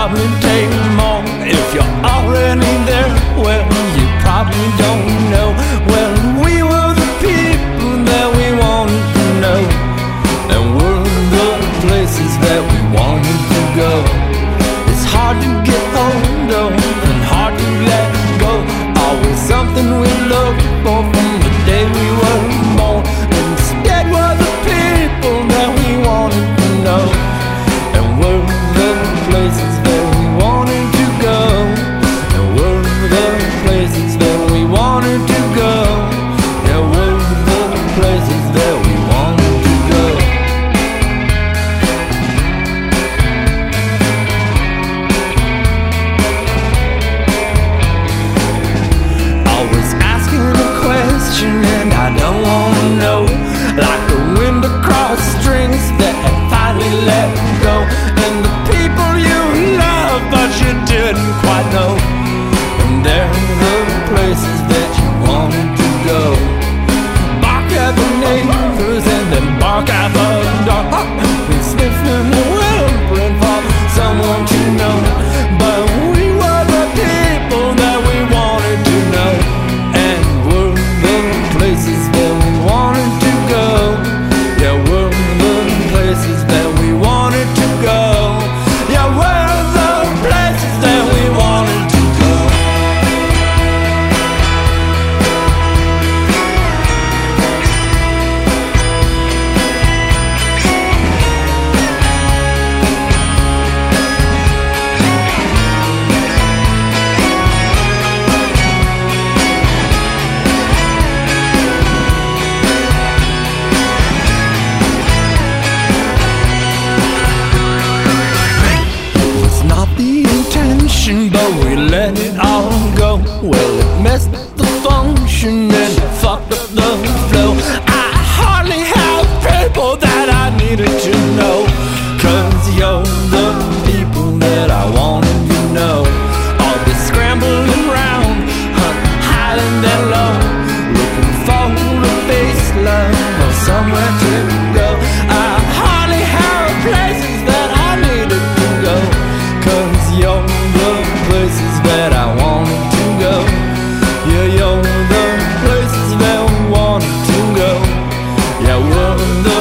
probably take more. If you're already there, well, you probably don't know. Well, we were the people that we wanted to know, and we're the places that we wanted to go. It's hard to get hold of and hard to let go. Always something we look for from the day we were born. Instead, we're the people that we wanted to know, and we're the places that we wanted to go. And we're the places that we wanted to go. Yeah, we're the places that we wanted to go. Always asking a question and I don't wanna know. Like the wind across strings that have finally let go. And the people you love but you didn't quite know. And they're the places that you wanted to go. Bark at the neighbors and then bark at the dog. Been sniffing the whimpering for someone to know. But we were the people that we wanted to know, and we're the places that we wanted to go. Yeah, we're the places that we wanted to go. Yeah, we're the places that we wanted to go. It's not the intention, but we let it all go. Well, it messed up the function and it fucked up the flow. I hardly have people that I needed to know, 'cause you're the people that I wanted to know. I'll be scrambling around, high and then low, looking for a baseline or somewhere to go. I hardly have places that I needed to go, 'cause you're the places that I wanted to go. Yeah, you're the places that we wanted to go. Yeah, we're the